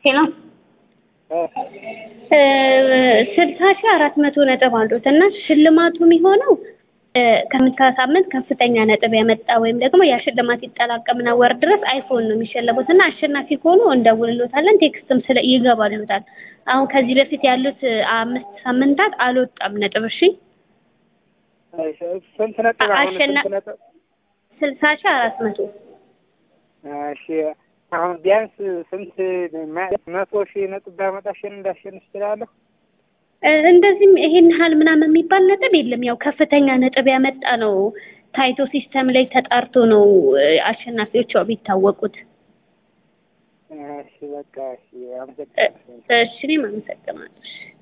ሄሎ 60400 ነጥብ አሉት እና ሽልማቱ የሚሆነው ከሳምንት ከፍተኛ ነጥብ ያመጣ ወይም ደግሞ ያ ሽልማት ይጠላቀምና ወር ድረስ አይፎን ነው የሚሸለሙት እና አሸናፊ ከሆኑ እንደውልሎታለን ቴክስትም ይገባሉታል። አሁን ከዚህ በፊት ያሉት 5 ሳምንታት አልወጣም ነጥብ። እሺ ስንት ነጥብ አሁን ስንት ነጥብ? 60400 እሺ አሁን ቢያንስ ስንት 100,000 ነጥብ ባመጣሽን እንዳሸንፍ ትላለህ? እንደዚህም ይሄን ሀል ምናምን የሚባል ነጥብ የለም። ያው ከፍተኛ ነጥብ ያመጣ ነው ታይቶ ሲስተም ላይ ተጣርቶ ነው አሸናፊዎች ቢታወቁት። እሺ በቃ እሺ አመሰግናለሁ። እሺ እኔም አመሰግናለሁ።